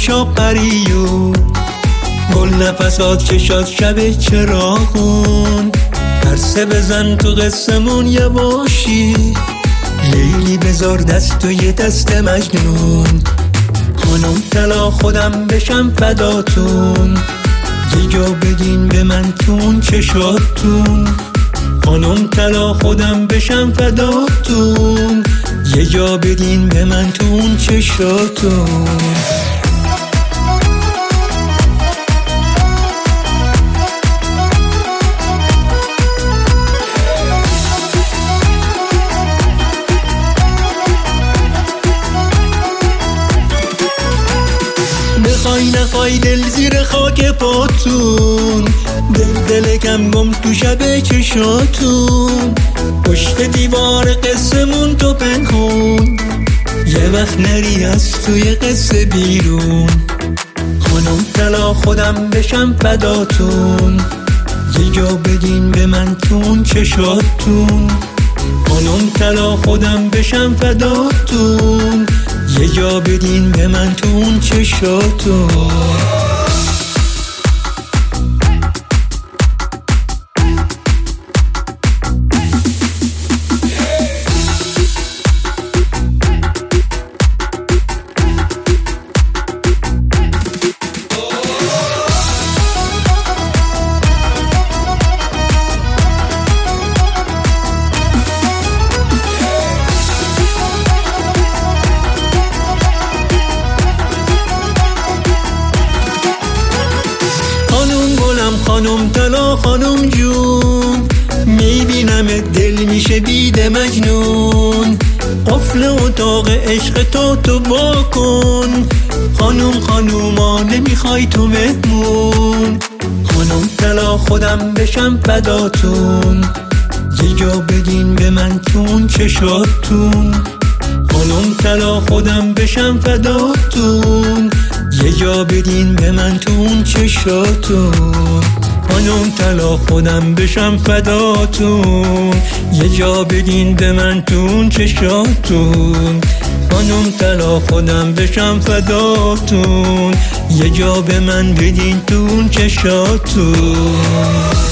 گشا پریو، گل نفسات چشات شب چراغون، پرسه بزن تو قصمون یواشی، لیلی بذار دست توی دست مجنون. خانم طلا خودم بشم فداتون، یه جا بدین به من تون چشاتون. خانم طلا خودم بشم فداتون، یه جا بدین به من تون چشاتون. بخوای نخوای دل زیر خاک پاتون، دل کم گم تو شب چشاتون. پشت دیوار قصمون تو پنهون، یه وقت نری از توی قصه بیرون. خانم طلا خودم بشم فداتون، یه جا بدین به من تون چشاتون. خانم طلا خودم بشم فداتون، یه جا بدین به من تون چشاتون. خانم طلا خانم جون، میبینم دل میشه بیده مجنون. قفل اتاق عشق تو با کن، خانوما نمیخوای تو مهمون. خانم طلا خودم بشم فداتون، یه جا بدین به من تون چشاتون. خانم طلا خودم بشم فداتون، یه جا بدین به من تون چشاتون. خانم طلا خودم بشم فداتون، یه جا بدین به من تون چشاتون. خانم طلا خودم بشم فداتون، یه جا به من بدین تون چشاتون.